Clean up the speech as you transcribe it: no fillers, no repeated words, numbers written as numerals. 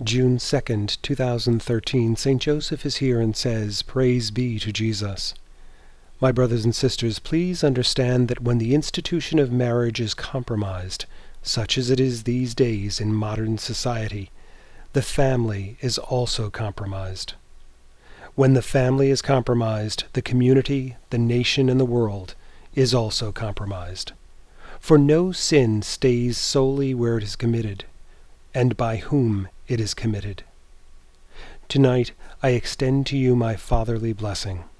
June 2nd, 2013, St. Joseph is here and says, "Praise be to Jesus." My brothers and sisters, please understand that when the institution of marriage is compromised, such as it is these days in modern society, the family is also compromised. When the family is compromised, the community, the nation, and the world is also compromised. For no sin stays solely where it is committed, and by whom it is committed. Tonight I extend to you my fatherly blessing.